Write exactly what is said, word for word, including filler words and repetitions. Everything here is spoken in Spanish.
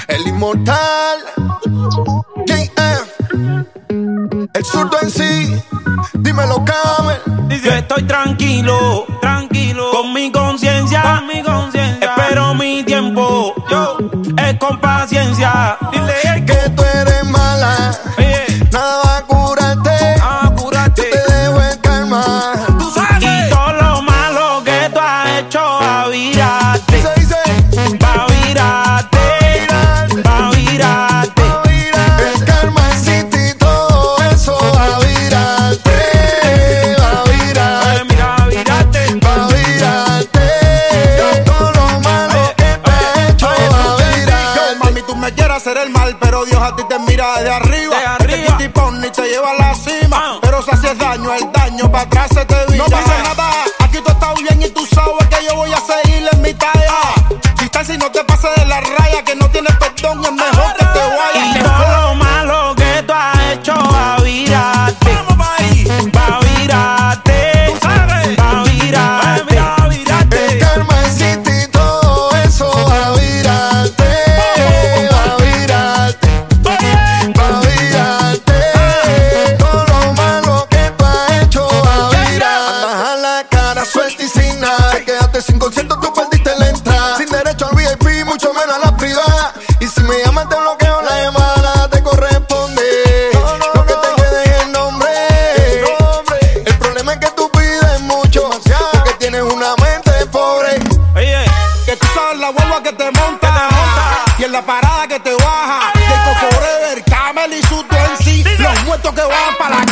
El inmortal J F, el zurdo en sí. Dímelo, Camel. Yo estoy tranquilo, tranquilo, con mi conciencia, con mi conciencia. Espero mi tiempo, yo, es con paciencia. Dile que tú eres mala, oye, nada va a curarte, nada va a curarte. Yo te dejo el karma. Tú sabes. Y todo lo malo que tú has hecho va a virarte. Dice, dice, va a virarte, va a virarte. El karma existe y todo eso va a virarte. Va a virarte, mira, va a virarte, va a virarte. Todo lo malo que te has hecho va a virarte. Mami, tú me quieres hacer el mal, pero Dios a ti te mira desde arriba. De arriba. Este tipo ni te lleva a la cima. Ah. Pero si haces daño, el daño para atrás se te vira. No pasa nada, aquí tú estás bien y tú sabes que yo voy a seguir en mi talla. Distancia y no te pases de la raya, que no tienes perdón, es mejor que te vayas. Y todo lo malo que tú has hecho va a virarte. Vamos pa' ahí. Va a virarte, Tú sabes. va a virarte, va a virarte. El karma existe y todo eso va a virarte. Va a virarte, va a virarte. Todo lo malo que tú has hecho va a virarte. Andas a la cara suelta y sin nada. Te quedaste sin concierto, tú perdiste la entrada. Sin derecho al V I P, mucho menos a la privada. Y si me llaman te bloqueo la llamada, te corresponde. Lo que te quede es el nombre. El problema es que tú pides mucho, porque tienes una mente pobre. Oye, Que tú sabes la hueva que te monta, y en la parada que te baja. Jacob Forever, Camel y su en sí. Los muertos que van para la